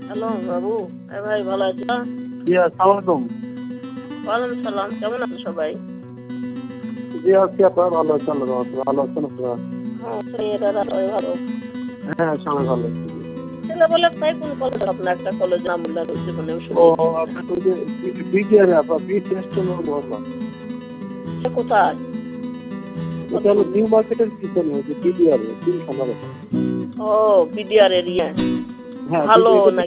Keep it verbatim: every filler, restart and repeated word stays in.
Hello বাবু, হ্যাঁ ভাই ভালো আছো? জি আসসালামাইকুম। ওয়ালাইকুম সালাম। কেমন আছো সবাই? জি আছি আপনারা ভালো আছেন? আল্লাহর রহমতে ভালো আছেন আপনারা? হ্যাঁ ছেলেরা সবাই ভালো। হ্যাঁ সবাই ভালো আছি। ছেলে বলে তাই কোন কলেজ আপনার একটা কলেজ নাম বললেন জীবনে ও শুনেছি। আপনার ওই যে বিডিআর আপনার বি টেস্টের বললাম। সে কোথায়? এটা হলো নিউ মার্কেটের পিছনে ওই যে বিডিআর তিন খামারে। ও বিডিআর এরিয়া। হ্যাঁ ভালো এটা তো নাকি?